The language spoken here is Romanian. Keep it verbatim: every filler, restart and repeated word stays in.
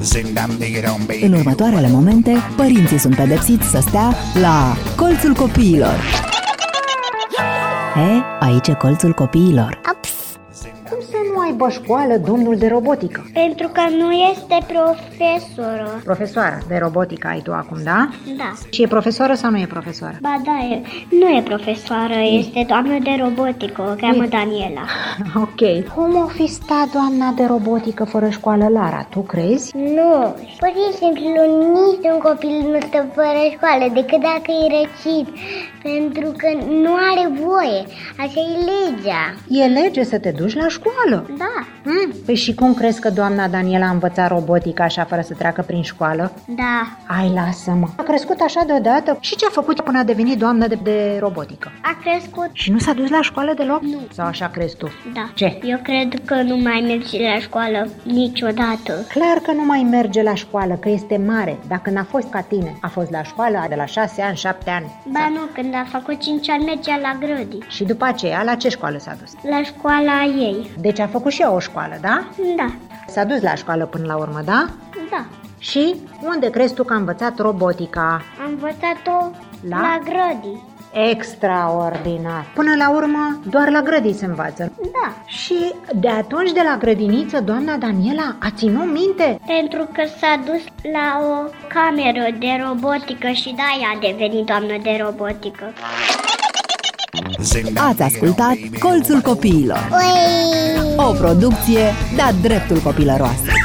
În următoarele momente, părinții sunt pedepsiți să stea la Colțul Copiilor. He, aici e Colțul Copiilor. Cum să nu aibă școală domnul de robotică? Pentru că nu este profesoră. Profesoară de robotică ai tu acum, da? Da. Și e profesoră sau nu e profesoară? Ba da, e, nu e profesoară, este doamnă de robotică, o cheamă Daniela. Ok. Cum o fi stat doamna de robotică fără școală, Lara? Tu crezi? Nu, pur și simplu nici un copil nu stă fără școală, decât dacă e răcit, pentru că nu are voie, așa e legea. E lege să te duci la școală? Da. Mm, păi și cum crezi că doamna Daniela a învățat robotica așa fără să treacă prin școală? Da. Ai, lasă-mă. A crescut așa deodată? Și ce a făcut până a devenit doamnă de, de robotică? A crescut. Și nu s-a dus la școală deloc? Nu. Sau așa crezi tu? Da. Ce? Eu cred că nu mai merge la școală niciodată. Clar că nu mai merge la școală, că este mare. Dacă n-a fost ca tine, a fost la școală de la șase ani, șapte ani. Ba nu, când a făcut cinci ani mergea la grădi. Și după aceea, la ce școală s-a dus? La școala ei. Deci a făcut și ea o școală, da? Da. S-a dus la școală până la urmă, da? Da. Și unde crezi tu că a învățat robotica? Am învățat-o La? la grădi. Extraordinar! Până la urmă, doar la grădii se învață. Da. Și de atunci, de la grădiniță, doamna Daniela a ținut minte? Pentru că s-a dus la o cameră de robotică și de-aia a devenit doamnă de robotică. Ați ascultat Colțul Copiilor, Ui! o producție de-a dreptul copilăroasă.